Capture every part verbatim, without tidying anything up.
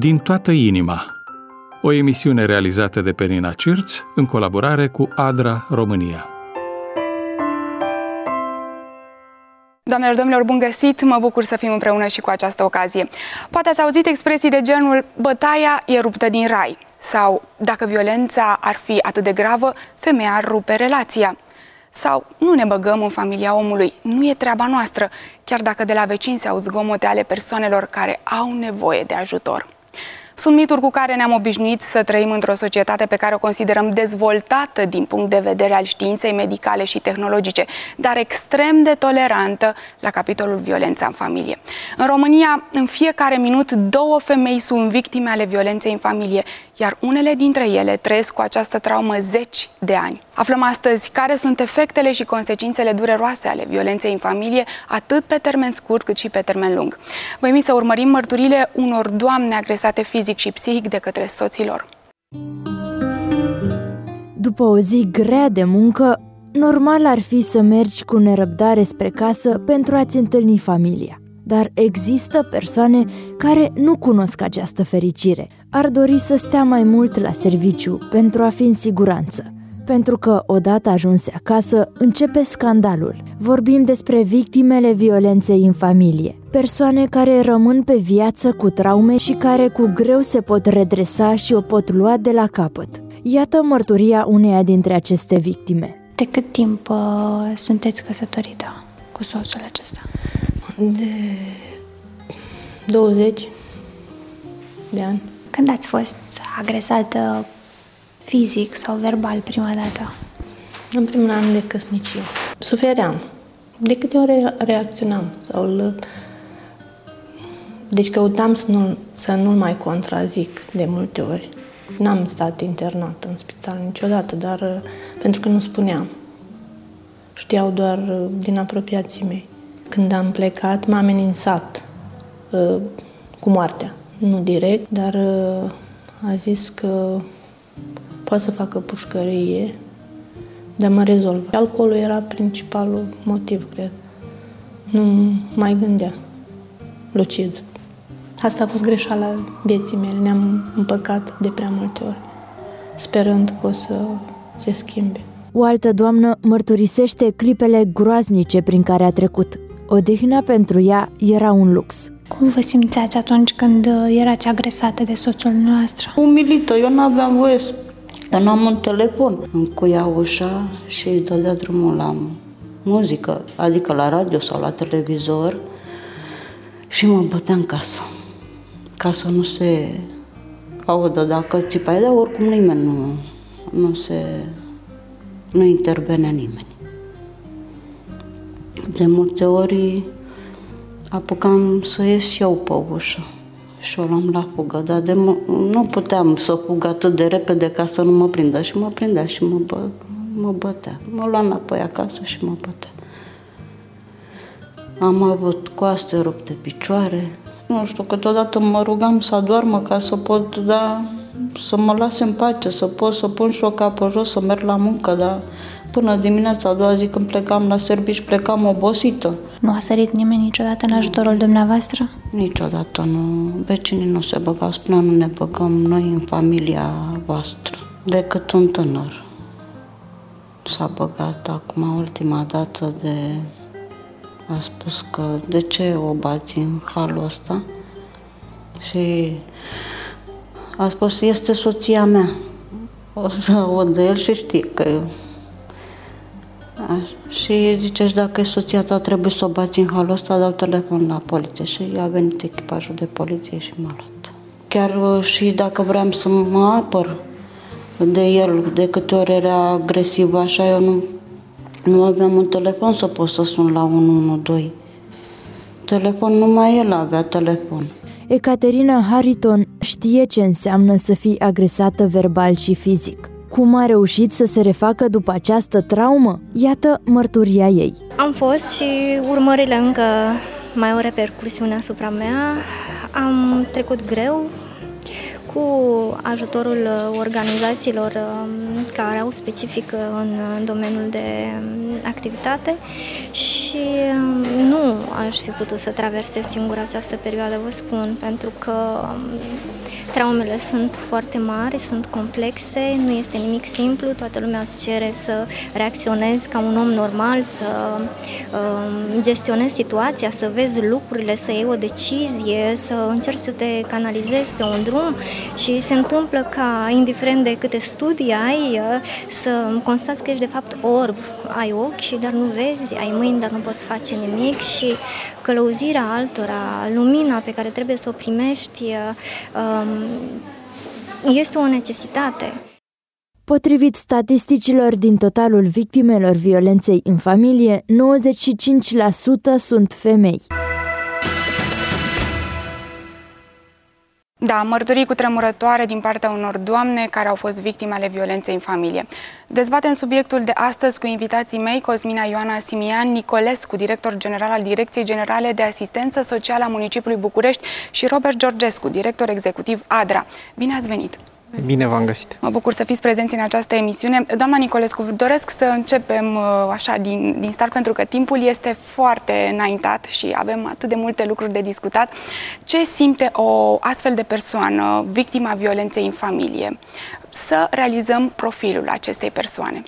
Din toată inima, o emisiune realizată de Penina Cirț în colaborare cu ADRA România. Doamnelor, domnilor, bun găsit! Mă bucur să fim împreună și cu această ocazie. Poate ați auzit expresii de genul "bătaia e ruptă din rai" sau "dacă violența ar fi atât de gravă, femeia ar rupe relația" sau "nu ne băgăm în familia omului, nu e treaba noastră", chiar dacă de la vecini se aud zgomote ale persoanelor care au nevoie de ajutor. Sunt mituri cu care ne-am obișnuit să trăim într-o societate pe care o considerăm dezvoltată din punct de vedere al științei medicale și tehnologice, dar extrem de tolerantă la capitolul violența în familie. În România, în fiecare minut, două femei sunt victime ale violenței în familie, iar unele dintre ele trăiesc cu această traumă zeci de ani. Aflăm astăzi care sunt efectele și consecințele dureroase ale violenței în familie, atât pe termen scurt cât și pe termen lung. Vă invit să urmărim mărturile unor doamne agresate fizic și psihic de către soții lor. După o zi grea de muncă, normal ar fi să mergi cu nerăbdare spre casă pentru a-ți întâlni familia. Dar există persoane care nu cunosc această fericire. Ar dori să stea mai mult la serviciu pentru a fi în siguranță. Pentru că, odată ajunse acasă, începe scandalul. Vorbim despre victimele violenței în familie. Persoane care rămân pe viață cu traume și care cu greu se pot redresa și o pot lua de la capăt. Iată mărturia uneia dintre aceste victime. De cât timp uh, sunteți căsătorită cu soțul acesta? De douăzeci de ani. Când ați fost agresată fizic sau verbal prima dată? În primul an de căsnicie. Sufeream. De câte ori reacționam. Sau Deci căutam să nu, să nu-l mai contrazic de multe ori. N-am stat internată în spital niciodată, dar pentru că nu spuneam. Știau doar din apropiații mei. Când am plecat, m-a amenințat uh, cu moartea. Nu direct, dar uh, a zis că poate să facă pușcărie, de a mă rezolva. Alcoolul era principalul motiv, cred. Nu mai gândea lucid. Asta a fost greșeala vieții mele. Ne-am împăcat de prea multe ori, sperând că o să se schimbe. O altă doamnă mărturisește clipele groaznice prin care a trecut. Odihna pentru ea era un lux. Cum vă simțeați atunci când erați agresată de soțul noastră? Umilită, eu n-aveam voie să... Eu n-am un telefon. Îmi cuia ușa și îi dădea drumul la muzică, adică la radio sau la televizor, și mă bătea în casă. Ca să nu se audă dacă țipai, dar oricum nimeni nu, nu se... nu intervenea nimeni. De multe ori apucam să ies și eu pe ușă și o luam la fugă, dar de m- nu puteam să fug atât de repede ca să nu mă prindă și mă prindea și mă, bă, mă bătea. Mă lua înapoi acasă și mă bătea. Am avut coaste rupte, picioare. Nu știu, câteodată mă rugam să adoarmă ca să pot, da, să mă lase în pace, să pot să pun și o capă jos, să merg la muncă, dar până dimineața a doua zi când plecam la servici, plecam obosită. Nu a sărit nimeni niciodată în ajutorul dumneavoastră? Niciodată nu. Vecinii nu se băgau, spuneau nu ne băgăm noi în familia voastră. Decât un tânăr s-a băgat acum ultima dată de... a spus că de ce o bați în halul ăsta? Și a spus este soția mea. O să aud de el și știe că eu. Și zice, dacă e soția ta, trebuie să o bați în halul ăsta, dau telefon la poliție. Și a venit echipajul de poliție și m-a luat. Chiar și dacă vreau să mă apăr de el, de câte ori era agresiv, așa, eu nu, nu aveam un telefon să pot să sun la unu unu doi. Telefon, numai el avea telefon. Ecaterina Hariton știe ce înseamnă să fii agresată verbal și fizic. Cum a reușit să se refacă după această traumă? Iată mărturia ei. Am fost și urmările încă mai au repercusiune asupra mea. Am trecut greu cu ajutorul organizațiilor care au specific în domeniul de activitate și nu aș fi putut să traversez singură această perioadă, vă spun, pentru că traumele sunt foarte mari, sunt complexe, nu este nimic simplu, toată lumea îți cere să reacționezi ca un om normal, să uh, gestionezi situația, să vezi lucrurile, să iei o decizie, să încerci să te canalizezi pe un drum și se întâmplă ca, indiferent de câte studii ai, uh, să constați că ești de fapt orb, ai ochi, dar nu vezi, ai mâini, dar nu poți face nimic și călăuzirea altora, lumina pe care trebuie să o primești, este o necesitate. Potrivit statisticilor din totalul victimelor violenței în familie, nouăzeci și cinci la sută sunt femei. Da, mărturii cutremurătoare din partea unor doamne care au fost victime ale violenței în familie. Dezbatem subiectul de astăzi cu invitații mei, Cosmina Ioana Simian Nicolescu, director general al Direcției Generale de Asistență Socială a Municipiului București, și Robert Georgescu, director executiv ADRA. Bine ați venit! Bine v-am găsit! Mă bucur să fiți prezenți în această emisiune. Doamna Nicolescu, doresc să începem așa din, din start, pentru că timpul este foarte înaintat și avem atât de multe lucruri de discutat. Ce simte o astfel de persoană, victima violenței în familie? Să realizăm profilul acestei persoane.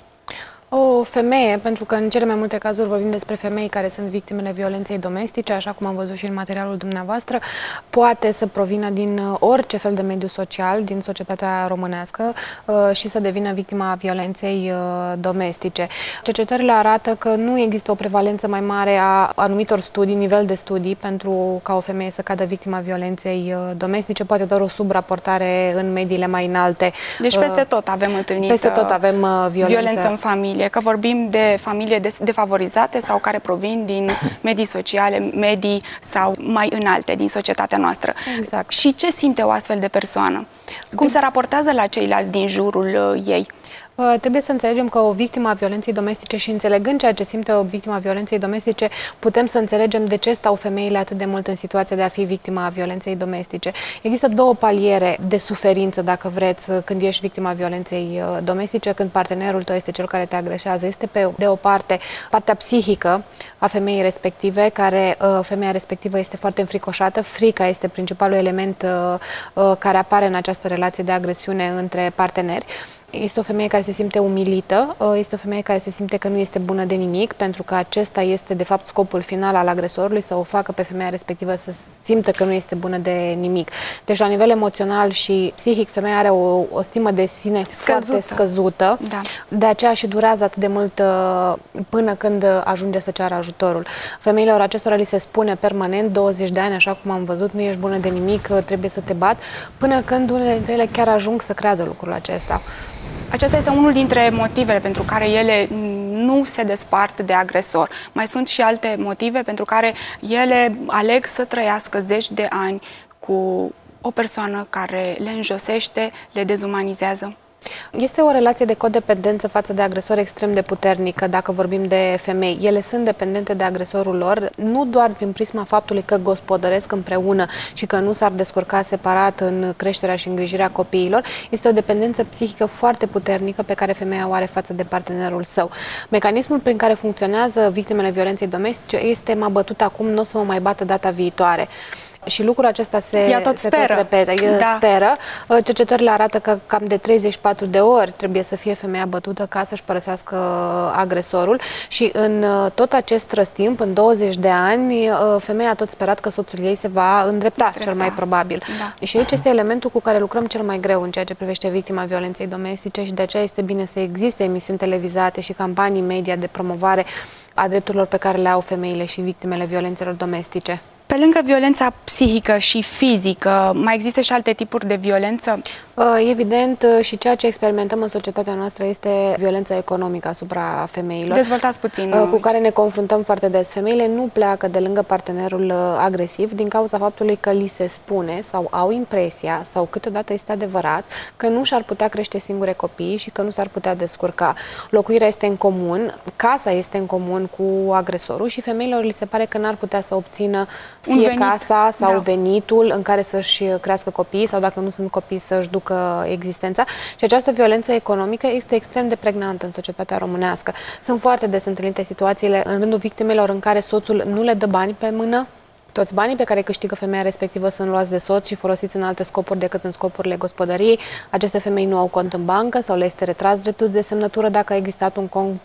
O femeie, pentru că în cele mai multe cazuri vorbim despre femei care sunt victimele violenței domestice, așa cum am văzut și în materialul dumneavoastră, poate să provină din orice fel de mediu social, din societatea românească și să devină victima violenței domestice. Cercetările arată că nu există o prevalență mai mare a anumitor studii, nivel de studii, pentru ca o femeie să cadă victima violenței domestice, poate doar o subraportare în mediile mai înalte. Deci peste tot avem întâlnit peste tot avem violență, violență în familie. Că vorbim de familii defavorizate sau care provin din medii sociale, medii sau mai înalte din societatea noastră. Exact. Și ce simte o astfel de persoană? Cum se raportează la ceilalți din jurul ei? Uh, trebuie să înțelegem că o victimă a violenței domestice, și înțelegând ceea ce simte o victimă a violenței domestice, putem să înțelegem de ce stau femeile atât de mult în situația de a fi victima a violenței domestice. Există două paliere de suferință, dacă vreți, când ești victima violenței domestice, când partenerul tău este cel care te agresează. Este pe de o parte partea psihică a femeii respective, care uh, femeia respectivă este foarte înfricoșată. Frica este principalul element uh, uh, care apare în această relație de agresiune între parteneri. Este o femeie care se simte umilită, este o femeie care se simte că nu este bună de nimic, pentru că acesta este, de fapt, scopul final al agresorului, să o facă pe femeia respectivă să simtă că nu este bună de nimic. Deci, la nivel emoțional și psihic, femeia are o, o stimă de sine scăzută. foarte scăzută. Da. De aceea și durează atât de mult până când ajunge să ceară ajutorul. Femeilor acestora li se spune permanent, douăzeci de ani, așa cum am văzut, nu ești bună de nimic, trebuie să te bat, până când unele dintre ele chiar ajung să creadă lucrul acesta. Acesta este unul dintre motivele pentru care ele nu se despart de agresor. Mai sunt și alte motive pentru care ele aleg să trăiască zeci de ani cu o persoană care le înjosește, le dezumanizează. Este o relație de codependență față de agresor extrem de puternică, dacă vorbim de femei. Ele sunt dependente de agresorul lor, nu doar prin prisma faptului că gospodăresc împreună și că nu s-ar descurca separat în creșterea și îngrijirea copiilor. Este o dependență psihică foarte puternică pe care femeia o are față de partenerul său. Mecanismul prin care funcționează victimele violenței domestice este: m-a bătut acum, nu o să mă mai bată data viitoare. Și lucrul acesta se, tot se tot repetă. Da. Speră. Cercetările arată că cam de treizeci și patru de ori trebuie să fie femeia bătută ca să-și părăsească agresorul și în tot acest răstimp, în douăzeci de ani, femeia a tot sperat că soțul ei se va îndrepta, Drepta. cel mai probabil. Da. Și aici este elementul cu care lucrăm cel mai greu în ceea ce privește victima violenței domestice și de aceea este bine să existe emisiuni televizate și campanii media de promovare a drepturilor pe care le au femeile și victimele violențelor domestice. Pe lângă violența psihică și fizică, mai există și alte tipuri de violență? Evident, și ceea ce experimentăm în societatea noastră este violența economică asupra femeilor. Dezvoltați puțin. Cu care ne confruntăm foarte des. Femeile nu pleacă de lângă partenerul agresiv din cauza faptului că li se spune sau au impresia, sau câteodată este adevărat, că nu și-ar putea crește singure copiii și că nu s-ar putea descurca. Locuirea este în comun, casa este în comun cu agresorul și femeilor li se pare că n-ar putea să obțină fie venit. casa sau da. venitul în care să-și crească copiii sau, dacă nu sunt copii, să-și ducă existența. Și această violență economică este extrem de pregnantă în societatea românească. Sunt foarte des întâlnite situațiile în rândul victimelor în care soțul nu le dă bani pe mână Toți banii pe care îi câștigă femeia respectivă sunt luați de soț și folosiți în alte scopuri decât în scopurile gospodăriei. Aceste femei nu au cont în bancă sau le este retras dreptul de semnătură dacă a existat un cont,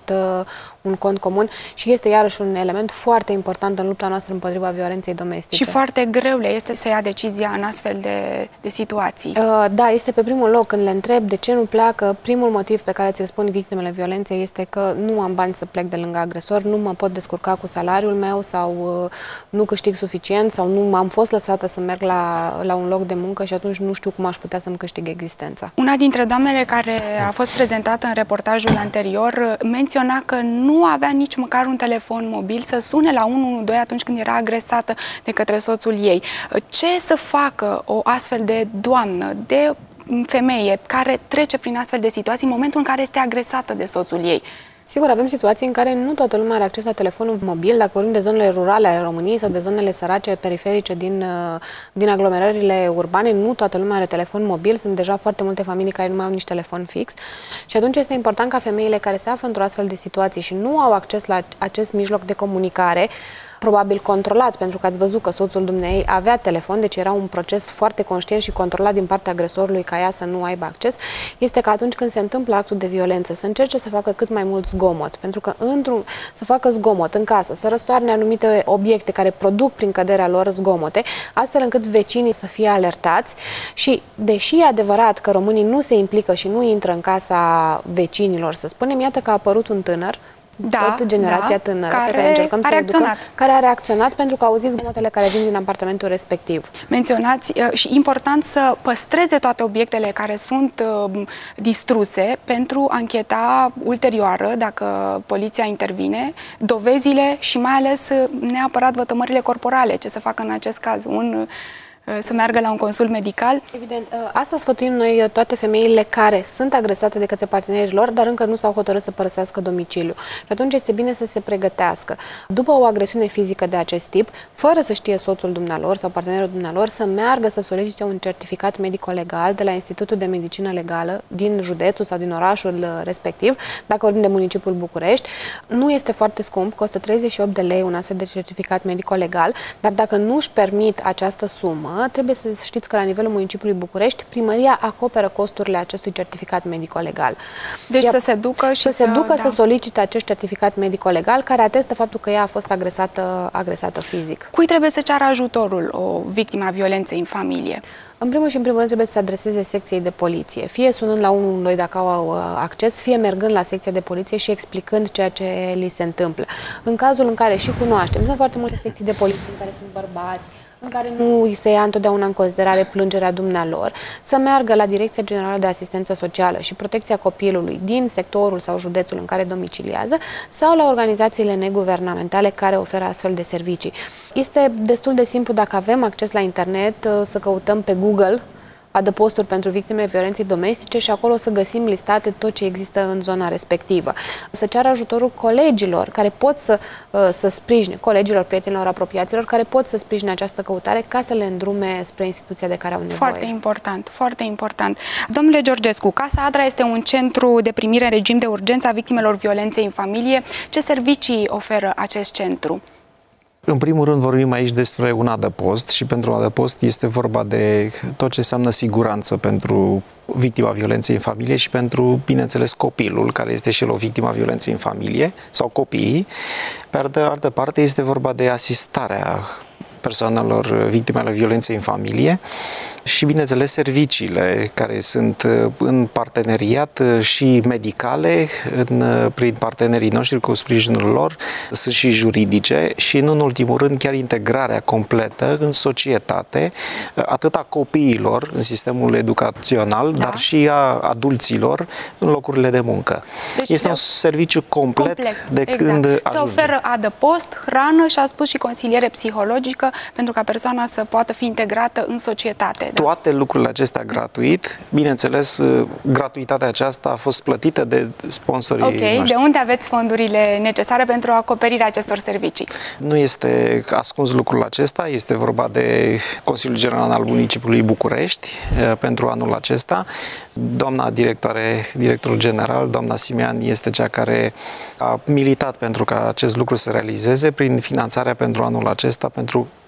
un cont comun și este iarăși un element foarte important în lupta noastră împotriva violenței domestice. Și foarte greu le este să ia decizia în astfel de, de situații. Uh, da, este pe primul loc. Când le întreb de ce nu pleacă, primul motiv pe care ți-l spun victimele violenței este că nu am bani să plec de lângă agresor, nu mă pot descurca cu salariul meu sau uh, nu câștig suficient sau nu am fost lăsată să merg la, la un loc de muncă și atunci nu știu cum aș putea să-mi câștig existența. Una dintre doamnele care a fost prezentată în reportajul anterior menționa că nu avea nici măcar un telefon mobil să sune la unu unu doi atunci când era agresată de către soțul ei. Ce să facă o astfel de doamnă, de femeie care trece prin astfel de situații în momentul în care este agresată de soțul ei? Sigur, avem situații în care nu toată lumea are acces la telefonul mobil, dacă vorbim de zonele rurale ale României sau de zonele sărace, periferice din, din aglomerările urbane, nu toată lumea are telefon mobil, sunt deja foarte multe familii care nu mai au nici telefon fix și atunci este important ca femeile care se află într-o astfel de situații și nu au acces la acest mijloc de comunicare, probabil controlat, pentru că ați văzut că soțul dumneei avea telefon, deci era un proces foarte conștient și controlat din partea agresorului ca ea să nu aibă acces, este că atunci când se întâmplă actul de violență, să încerce să facă cât mai mult zgomot, pentru că într-un, să facă zgomot în casă, să răstoarne anumite obiecte care produc prin căderea lor zgomote, astfel încât vecinii să fie alertați și, deși e adevărat că românii nu se implică și nu intră în casa vecinilor, să spunem, iată că a apărut un tânăr, Da, tot generația da, tânără care pe care încercăm a să reacționat. Educăm, care a reacționat pentru că a auzit zgomotele care vin din apartamentul respectiv. Menționați uh, și important să păstreze toate obiectele care sunt uh, distruse pentru ancheta ulterioară, dacă poliția intervine, dovezile și mai ales uh, neapărat vătămările corporale, ce să facă în acest caz, un uh, să meargă la un consult medical? Evident, asta sfătuim noi toate femeile care sunt agresate de către partenerii lor, dar încă nu s-au hotărât să părăsească domiciliul. Și atunci este bine să se pregătească. După o agresiune fizică de acest tip, fără să știe soțul dumnealor sau partenerul dumnealor, să meargă să solicite un certificat medico-legal de la Institutul de Medicină Legală din județul sau din orașul respectiv, dacă vorbim de municipiul București. Nu este foarte scump, costă treizeci și opt de lei un astfel de certificat medico-legal, dar dacă nu își permit această sumă, trebuie să știți că la nivelul municipiului București, primăria acoperă costurile acestui certificat medico-legal. Deci Iar să se ducă și să, să se ducă da. să solicite acest certificat medico-legal care atestă faptul că ea a fost agresată, agresată fizic. Cui trebuie să ceară ajutorul o victimă a violenței în familie? În primul și în primul rând trebuie să se adreseze secției de poliție, fie sunând la unu unu doi dacă au acces, fie mergând la secția de poliție și explicând ceea ce li se întâmplă. În cazul în care și cunoaștem, sunt foarte multe secții de poliție în care sunt bărbați, în care nu îi se ia întotdeauna în considerare plângerea dumnealor, să meargă la Direcția Generală de Asistență Socială și Protecția Copilului din sectorul sau județul în care domiciliază sau la organizațiile neguvernamentale care oferă astfel de servicii. Este destul de simplu, dacă avem acces la internet, să căutăm pe Google adăposturi pentru victimele violenței domestice și acolo să găsim listate tot ce există în zona respectivă. Să ceară ajutorul colegilor care pot să, să sprijine, colegilor, prietenilor, apropiaților, care pot să sprijine această căutare ca să le îndrume spre instituția de care au nevoie. Foarte important, foarte important. Domnule Georgescu, Casa Adra este un centru de primire în regim de urgență a victimelor violenței în familie. Ce servicii oferă acest centru? În primul rând vorbim aici despre un adăpost și pentru un adăpost este vorba de tot ce înseamnă siguranță pentru victima violenței în familie și pentru, bineînțeles, copilul, care este și el o victima violenței în familie, sau copiii. Pe de altă parte este vorba de asistarea persoanelor victime ale violenței în familie și, bineînțeles, serviciile care sunt în parteneriat și medicale, în, prin partenerii noștri cu sprijinul lor, sunt și juridice și, nu în ultimul rând, chiar integrarea completă în societate, atât a copiilor în sistemul educațional, da, dar și a adulților în locurile de muncă. Deci este un serviciu complet, complet de exact. Când ajunge. Se oferă adăpost, hrană și a spus și consiliere psihologică pentru ca persoana să poată fi integrată în societate. Da? Toate lucrurile acestea gratuit. Bineînțeles, gratuitatea aceasta a fost plătită de sponsorii Ok, noștri. De unde aveți fondurile necesare pentru acoperirea acestor servicii? Nu este ascuns lucrul acesta, este vorba de Consiliul General al Municipiului București pentru anul acesta. Doamna directoare, directorul general, doamna Simean, este cea care a militat pentru ca acest lucru să realizeze prin finanțarea pentru anul acesta, pentru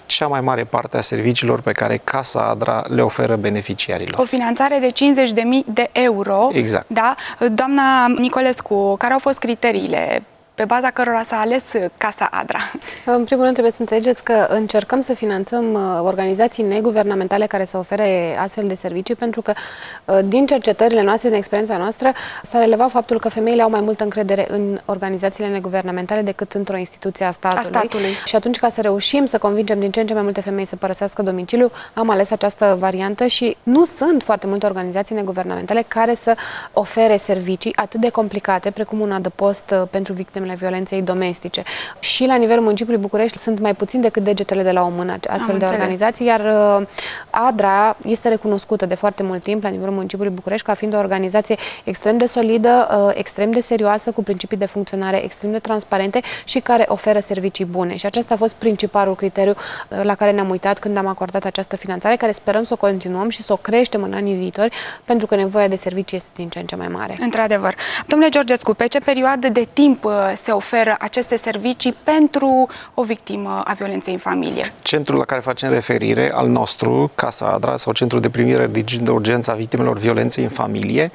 cea mai mare parte a serviciilor pe care Casa Adra le oferă beneficiarilor. O finanțare de cincizeci de mii de euro. Exact. Da? Doamna Nicolescu, care au fost criteriile pe baza cărora s-a ales Casa Adra? În primul rând trebuie să înțelegeți că încercăm să finanțăm organizații neguvernamentale care să ofere astfel de servicii, pentru că din cercetările noastre, din experiența noastră, s-a relevat faptul că femeile au mai multă încredere în organizațiile neguvernamentale decât într-o instituție a statului. a statului. Și atunci, ca să reușim să convingem din ce în ce mai multe femei să părăsească domiciliul, am ales această variantă și nu sunt foarte multe organizații neguvernamentale care să ofere servicii atât de complicate precum un adăpost pentru victimele violenței domestice. Și la nivelul municipiului București sunt mai puțin decât degetele de la o mână astfel de organizații, iar Adra este recunoscută de foarte mult timp la nivelul municipiului București ca fiind o organizație extrem de solidă, extrem de serioasă, cu principii de funcționare extrem de transparente și care oferă servicii bune. Și acesta a fost principalul criteriu la care ne-am uitat când am acordat această finanțare, care sperăm să o continuăm și să o creștem în anii viitori, pentru că nevoia de servicii este din ce în ce mai mare. Într-adevăr. Domnule Georgescu, pe ce perioadă de timp se oferă aceste servicii pentru o victimă a violenței în familie? Centrul la care facem referire, al nostru, Casa Adra, sau Centrul de Primire de Urgență a Victimelor Violenței în Familie,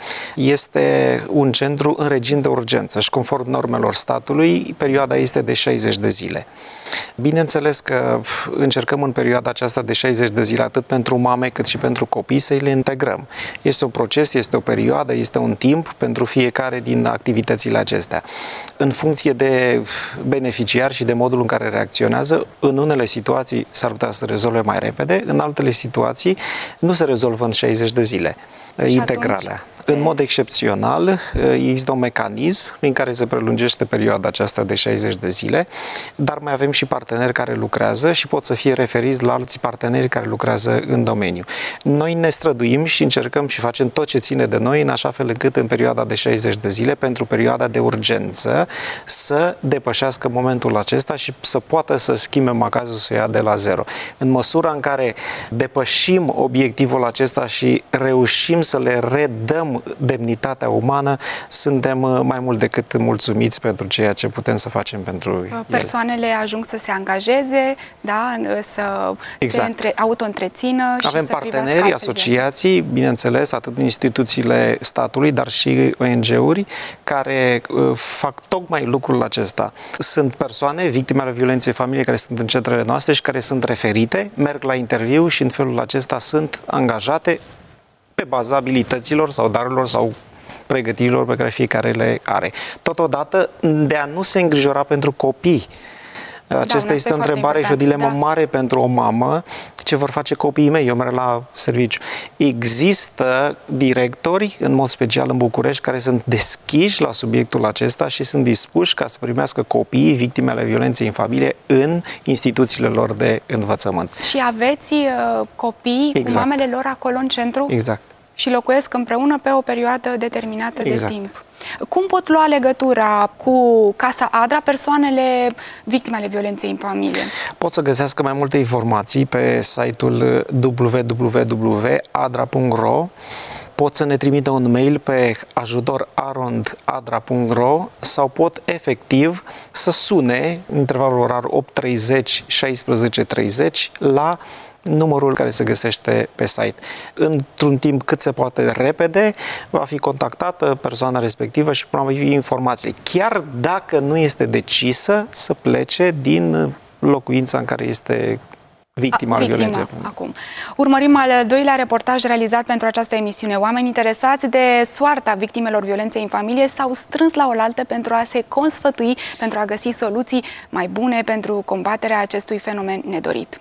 este un centru în regim de urgență și conform normelor statului, perioada este de șaizeci de zile. Bineînțeles că încercăm în perioada aceasta de șaizeci de zile, atât pentru mame cât și pentru copii, să le integrăm. Este un proces, este o perioadă, este un timp pentru fiecare din activitățile acestea. În funcție de beneficiar și de modul în care reacționează, în unele situații s-ar putea să rezolve mai repede, în altele situații nu se rezolvă în șaizeci de zile. Și integrarea. Atunci... În mod excepțional, există un mecanism prin care se prelungește perioada aceasta de șaizeci de zile, dar mai avem și parteneri care lucrează și pot să fie referiți la alți parteneri care lucrează în domeniu. Noi ne străduim și încercăm și facem tot ce ține de noi, în așa fel încât în perioada de șaizeci de zile, pentru perioada de urgență, să depășească momentul acesta și să poată să schimbe macazul, să ia de la zero. În măsura în care depășim obiectivul acesta și reușim să le redăm demnitatea umană, suntem mai mult decât mulțumiți pentru ceea ce putem să facem pentru Persoanele ele. Ajung să se angajeze, da, să exact. se între, auto-întrețină și Avem să parteneri, asociații, bineînțeles, atât instituțiile statului, dar și O N G-uri care uh, fac tocmai lucrul acesta. Sunt persoane, victime ale violenței familiei, care sunt în centrele noastre și care sunt referite, merg la interviu și în felul acesta sunt angajate pe baza abilităților sau darurilor sau pregătirilor pe care fiecare le are. Totodată, de a nu se îngrijora pentru copii. Acesta da, este o întrebare și o dilemă da. mare pentru o mamă. Ce vor face copiii mei? Eu merg la serviciu. Există directori, în mod special în București, care sunt deschiși la subiectul acesta și sunt dispuși ca să primească copiii victime ale violenței în familie în instituțiile lor de învățământ. Și aveți uh, copii exact. cu mamele lor acolo în centru? Exact. Și locuiesc împreună pe o perioadă determinată exact. de timp. Cum pot lua legătura cu Casa Adra persoanele victime ale violenței în familie? Pot să găsească mai multe informații pe site-ul w w w punct adra punct r o. Pot să ne trimită un mail pe ajutor arond adra punct r o sau pot efectiv să sune în intervalul orar opt treizeci șaisprezece treizeci la numărul care se găsește pe site. Într-un timp cât se poate repede, va fi contactată persoana respectivă și va fi informații. Chiar dacă nu este decisă să plece din locuința în care este victima al violenței. Acum. Urmărim al doilea reportaj realizat pentru această emisiune. Oameni interesați de soarta victimelor violenței în familie s-au strâns la oaltă pentru a se consfătui, pentru a găsi soluții mai bune pentru combaterea acestui fenomen nedorit.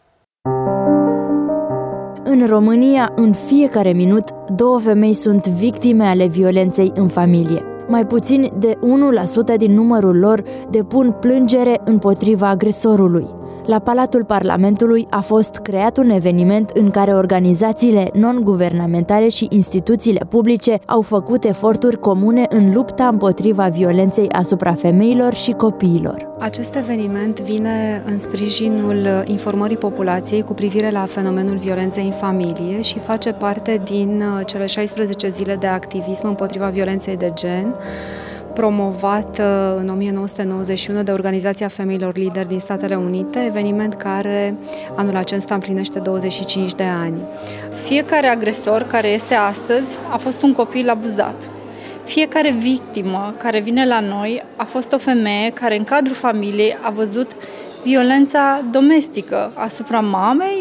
În România, în fiecare minut, două femei sunt victime ale violenței în familie. Mai puțin de unu la sută din numărul lor depun plângere împotriva agresorului. La Palatul Parlamentului a fost creat un eveniment în care organizațiile non-guvernamentale și instituțiile publice au făcut eforturi comune în lupta împotriva violenței asupra femeilor și copiilor. Acest eveniment vine în sprijinul informării populației cu privire la fenomenul violenței în familie și face parte din cele șaisprezece zile de activism împotriva violenței de gen, promovat în o mie nouă sute nouăzeci și unu de Organizația Femeilor Lideri din Statele Unite, eveniment care anul acesta împlinește douăzeci și cinci de ani. Fiecare agresor care este astăzi a fost un copil abuzat. Fiecare victimă care vine la noi a fost o femeie care în cadrul familiei a văzut violența domestică asupra mamei,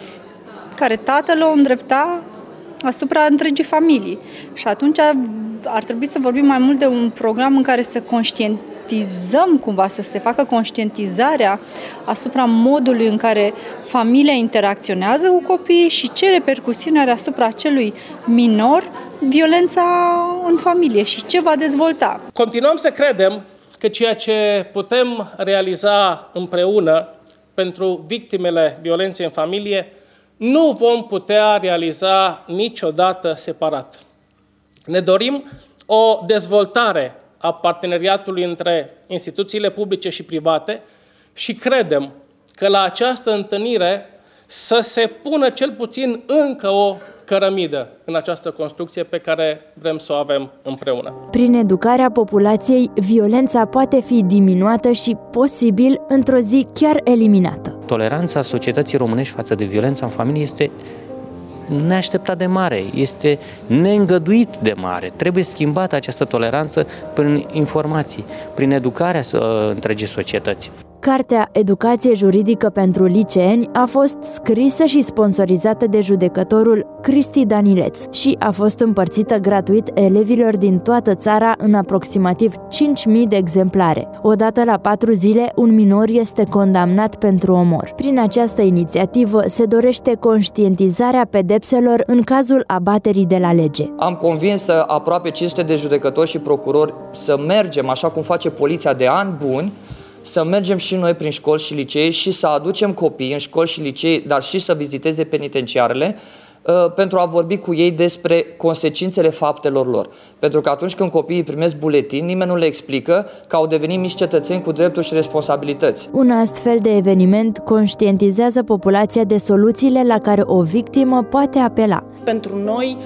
care tatăl o îndrepta asupra întregii familii. Și atunci ar trebui să vorbim mai mult de un program în care să conștientizăm cumva, să se facă conștientizarea asupra modului în care familia interacționează cu copiii și ce repercusiuni are asupra acelui minor violența în familie și ce va dezvolta. Continuăm să credem că ceea ce putem realiza împreună pentru victimele violenței în familie nu vom putea realiza niciodată separat. Ne dorim o dezvoltare a parteneriatului între instituțiile publice și private și credem că la această întâlnire să se pună cel puțin încă o cărămidă în această construcție pe care vrem să o avem împreună. Prin educarea populației, violența poate fi diminuată și, posibil, într-o zi chiar eliminată. Toleranța societății românești față de violența în familie este neașteptat de mare, este neîngăduit de mare. Trebuie schimbată această toleranță prin informații, prin educarea întregii societăți. Cartea Educație juridică pentru liceeni a fost scrisă și sponsorizată de judecătorul Cristi Danileț și a fost împărțită gratuit elevilor din toată țara în aproximativ cinci mii de exemplare. Odată la patru zile, un minor este condamnat pentru omor. Prin această inițiativă se dorește conștientizarea pedepselor în cazul abaterii de la lege. Am convins aproape cinci sute de judecători și procurori să mergem, așa cum face poliția de ani buni, să mergem și noi prin școli și licee și să aducem copii în școli și licee, dar și să viziteze penitenciarele pentru a vorbi cu ei despre consecințele faptelor lor. Pentru că atunci când copiii primesc buletin, nimeni nu le explică că au devenit mici cetățeni cu drepturi și responsabilități. Un astfel de eveniment conștientizează populația de soluțiile la care o victimă poate apela. Pentru noi,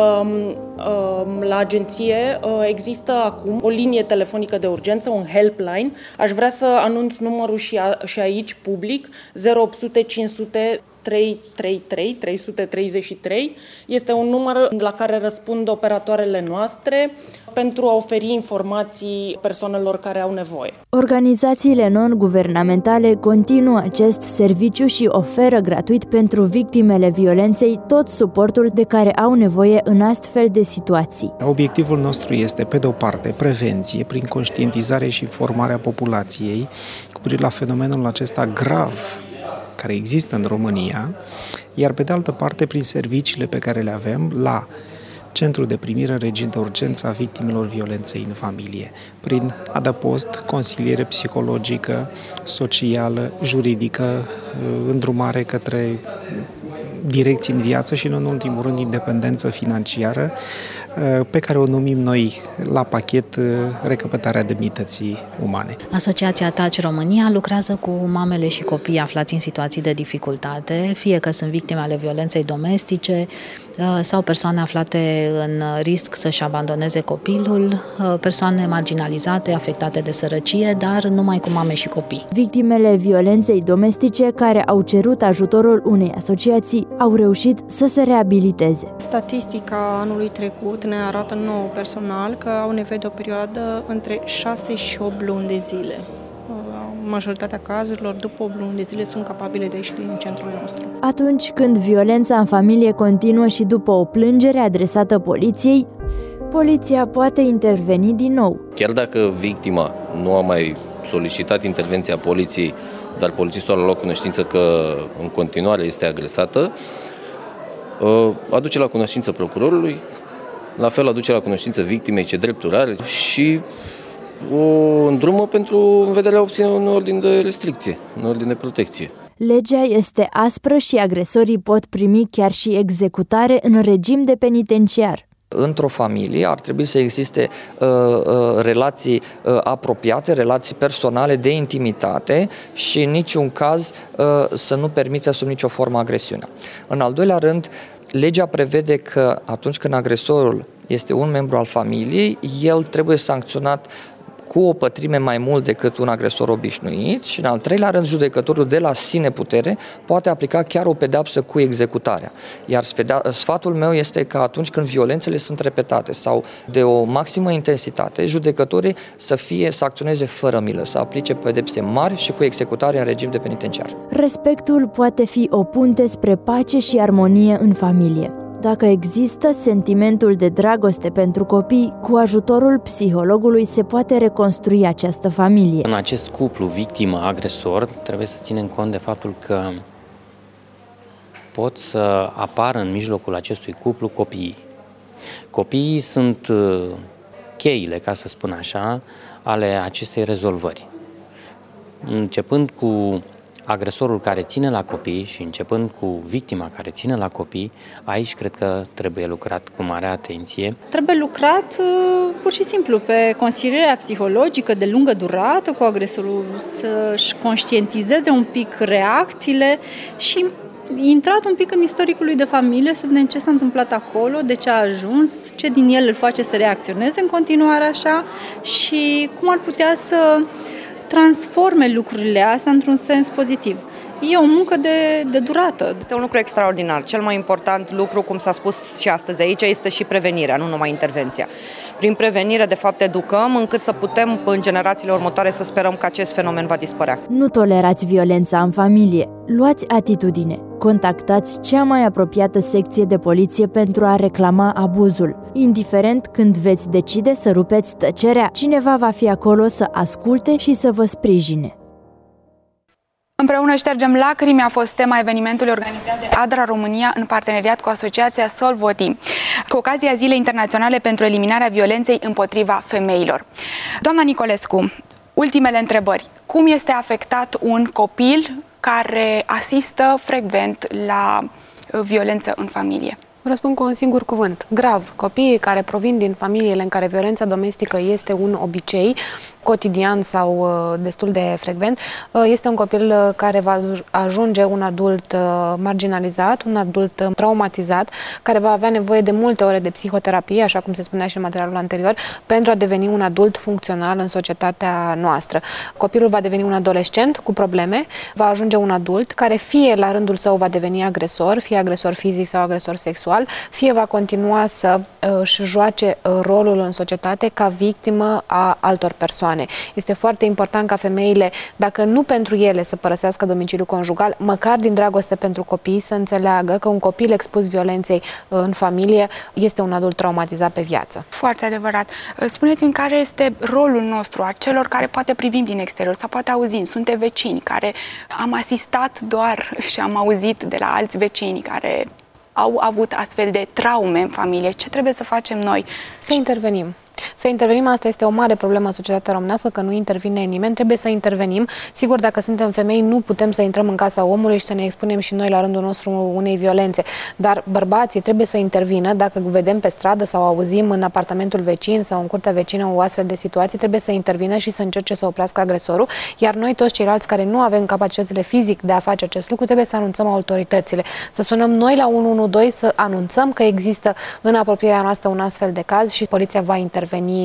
la agenție, există acum o linie telefonică de urgență, un helpline. Aș vrea să anunț numărul și aici public, zero opt sute cinci sute trei trei trei trei trei trei. Este un număr la care răspund operatoarele noastre pentru a oferi informații persoanelor care au nevoie. Organizațiile non-guvernamentale continuă acest serviciu și oferă gratuit pentru victimele violenței tot suportul de care au nevoie în astfel de situații. Obiectivul nostru este, pe de o parte, prevenție prin conștientizare și formarea populației cu privire la fenomenul acesta grav care există în România, iar pe de altă parte prin serviciile pe care le avem la Centrul de Primire în Regim de Urgență a Victimelor Violenței în Familie, prin adăpost, consiliere psihologică, socială, juridică, îndrumare către direcții în viață și, în ultimul rând, independență financiară, pe care o numim noi la pachet recăpătarea demnității umane. Asociația Taci România lucrează cu mamele și copiii aflați în situații de dificultate, fie că sunt victime ale violenței domestice sau persoane aflate în risc să-și abandoneze copilul, persoane marginalizate, afectate de sărăcie, dar numai cu mame și copii. Victimele violenței domestice care au cerut ajutorul unei asociații au reușit să se reabiliteze. Statistica anului trecut ne arată nouă personal că au nevoie de o perioadă între șase și opt luni de zile. Majoritatea cazurilor, după opt luni de zile, sunt capabile de ieși din centrul nostru. Atunci când violența în familie continuă și după o plângere adresată poliției, poliția poate interveni din nou. Chiar dacă victima nu a mai solicitat intervenția poliției, dar polițistul a luat cunoștință că în continuare este agresată, aduce la cunoștință procurorului, la fel aduce la cunoștință victimei ce drepturi are și o îndrumă pentru în vederea obținerii unui ordin de restricție, un ordin de protecție. Legea este aspră și agresorii pot primi chiar și executare în regim de penitenciar. Într-o familie ar trebui să existe uh, uh, relații uh, apropiate, relații personale de intimitate și în niciun caz uh, să nu permite sub nicio formă agresiunea. În al doilea rând, Legea prevede că atunci când agresorul este un membru al familiei, el trebuie sancționat cu o pătrime mai mult decât un agresor obișnuit și, în al treilea rând, judecătorul de la sine putere poate aplica chiar o pedeapsă cu executarea. Iar sfatul meu este că atunci când violențele sunt repetate sau de o maximă intensitate, judecătorii să fie, să acționeze fără milă, să aplice pedepse mari și cu executare în regim de penitenciar. Respectul poate fi o punte spre pace și armonie în familie. Dacă există sentimentul de dragoste pentru copii, cu ajutorul psihologului se poate reconstrui această familie. În acest cuplu victimă-agresor trebuie să ținem cont de faptul că pot să apară în mijlocul acestui cuplu copiii. Copiii sunt cheile, ca să spun așa, ale acestei rezolvări. Începând cu agresorul care ține la copii și începând cu victima care ține la copii, aici cred că trebuie lucrat cu mare atenție. Trebuie lucrat pur și simplu pe consilierea psihologică de lungă durată cu agresorul, să-și conștientizeze un pic reacțiile și intrat un pic în istoricul lui de familie, să vedem ce s-a întâmplat acolo, de ce a ajuns, ce din el îl face să reacționeze în continuare așa și cum ar putea să transforme lucrurile astea într-un sens pozitiv. E o muncă de, de durată. Este un lucru extraordinar. Cel mai important lucru, cum s-a spus și astăzi aici, este și prevenirea, nu numai intervenția. Prin prevenire, de fapt, educăm încât să putem, în generațiile următoare, să sperăm că acest fenomen va dispărea. Nu tolerați violența în familie. Luați atitudine. Contactați cea mai apropiată secție de poliție pentru a reclama abuzul. Indiferent când veți decide să rupeți tăcerea, cineva va fi acolo să asculte și să vă sprijine. Împreună ștergem lacrimi a fost tema evenimentului organizat de ADRA România în parteneriat cu asociația Solvoti, cu ocazia Zilei Internaționale pentru Eliminarea Violenței împotriva Femeilor. Doamna Nicolescu, ultimele întrebări. Cum este afectat un copil care asistă frecvent la violență în familie? Răspund cu un singur cuvânt. Grav. Copiii care provin din familiile în care violența domestică este un obicei cotidian sau uh, destul de frecvent, uh, este un copil uh, care va ajunge un adult uh, marginalizat, un adult uh, traumatizat, care va avea nevoie de multe ore de psihoterapie, așa cum se spunea și în materialul anterior, pentru a deveni un adult funcțional în societatea noastră. Copilul va deveni un adolescent cu probleme, va ajunge un adult care fie la rândul său va deveni agresor, fie agresor fizic sau agresor sexual, fie va continua să își joace rolul în societate ca victimă a altor persoane. Este foarte important ca femeile, dacă nu pentru ele să părăsească domiciliul conjugal, măcar din dragoste pentru copii, să înțeleagă că un copil expus violenței în familie este un adult traumatizat pe viață. Foarte adevărat. Spuneți-mi care este rolul nostru, a celor care poate privim din exterior sau poate auzim, suntem vecini, care am asistat doar și am auzit de la alți vecini care au avut astfel de traume în familie. Ce trebuie să facem noi? Să intervenim. Să intervenim, asta este o mare problemă în societatea românească, că nu intervine nimeni, trebuie să intervenim. Sigur, dacă suntem femei, nu putem să intrăm în casa omului și să ne expunem și noi la rândul nostru unei violențe, dar bărbații trebuie să intervină. Dacă vedem pe stradă sau auzim în apartamentul vecin sau în curtea vecină o astfel de situație, trebuie să intervină și să încerce să oprească agresorul, iar noi toți ceilalți care nu avem capacitățile fizic de a face acest lucru, trebuie să anunțăm autoritățile, să sunăm noi la unu unu doi, să anunțăm că există în apropierea noastră un astfel de caz și poliția va interveni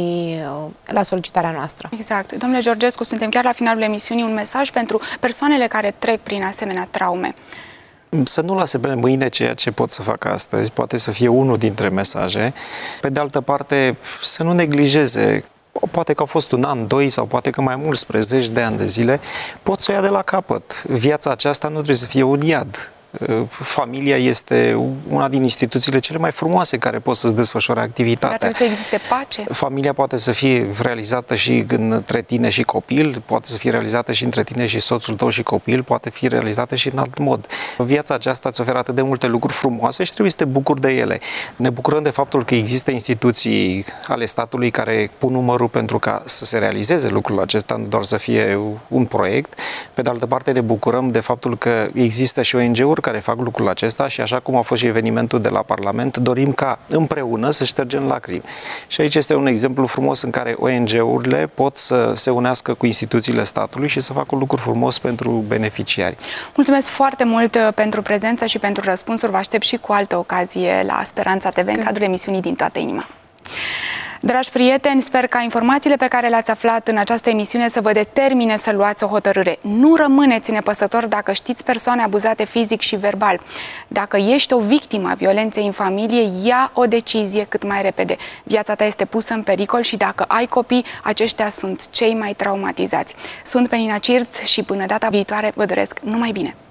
la solicitarea noastră. Exact. Domnule Georgescu, suntem chiar la finalul emisiunii, un mesaj pentru persoanele care trec prin asemenea traume. Să nu lase pe mâine ceea ce pot să facă astăzi, poate să fie unul dintre mesaje. Pe de altă parte, să nu neglijeze, poate că a fost un an, doi sau poate că mai mult, spre zeci de ani de zile, pot să o ia de la capăt. Viața aceasta nu trebuie să fie un iad. Familia este una din instituțiile cele mai frumoase care pot să-ți desfășoare activitatea. Dar trebuie să existe pace. Familia poate să fie realizată și între tine și copil, poate să fie realizată și între tine și soțul tău și copil, poate fi realizată și în alt mod. Viața aceasta îți oferă atât de multe lucruri frumoase și trebuie să te bucuri de ele. Ne bucurăm de faptul că există instituții ale statului care pun numărul pentru ca să se realizeze lucrul acesta, nu doar să fie un proiect. Pe de altă parte, ne bucurăm de faptul că există și O N G-uri singuri care fac lucrul acesta și așa cum a fost și evenimentul de la Parlament, dorim ca împreună să ștergem lacrimi. Și aici este un exemplu frumos în care O N G-urile pot să se unească cu instituțiile statului și să facă un lucru frumos pentru beneficiari. Mulțumesc foarte mult pentru prezență și pentru răspunsuri. Vă aștept și cu altă ocazie la Speranța T V în cadrul emisiunii Din Toată Inima. Dragi prieteni, sper ca informațiile pe care le-ați aflat în această emisiune să vă determine să luați o hotărâre. Nu rămâneți nepăsători dacă știți persoane abuzate fizic și verbal. Dacă ești o victimă a violenței în familie, ia o decizie cât mai repede. Viața ta este pusă în pericol și dacă ai copii, aceștia sunt cei mai traumatizați. Sunt Penina Cirț și până data viitoare vă doresc numai bine!